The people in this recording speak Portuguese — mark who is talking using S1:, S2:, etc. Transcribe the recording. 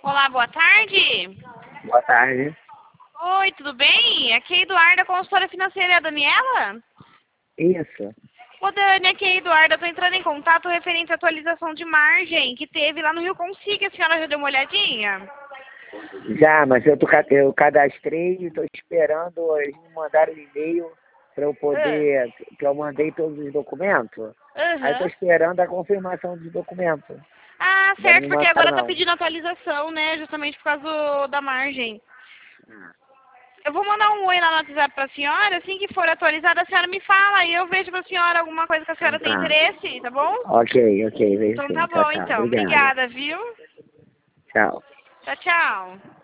S1: Olá, boa tarde.
S2: Boa tarde.
S1: Oi, tudo bem? Aqui é a Eduarda, consultora financeira, é a Daniela?
S2: Isso.
S1: Ô Dani, aqui é a Eduarda, eu tô entrando em contato referente à atualização de margem que teve lá no Rio Consiga, a senhora já deu uma olhadinha?
S2: Já, mas eu cadastrei e estou esperando eles me mandarem um e-mail para eu poder, que eu mandei todos os documentos. Aí estou
S1: Aham.
S2: esperando a confirmação dos documentos.
S1: Ah,
S2: Ainda não
S1: certo,
S2: me
S1: porque
S2: mandaram
S1: agora tá
S2: não.
S1: pedindo atualização, né? Justamente por causa da margem. Eu vou mandar um oi lá no WhatsApp pra senhora, assim que for atualizada, a senhora me fala e eu vejo pra senhora alguma coisa que a senhora tem
S2: Tá.
S1: interesse, tá bom?
S2: Ok, vejo
S1: Então
S2: sim.
S1: tá
S2: Tchau,
S1: bom,
S2: tchau.
S1: então.
S2: Obrigado.
S1: Obrigada, viu?
S2: Tchau.
S1: Tchau, tchau.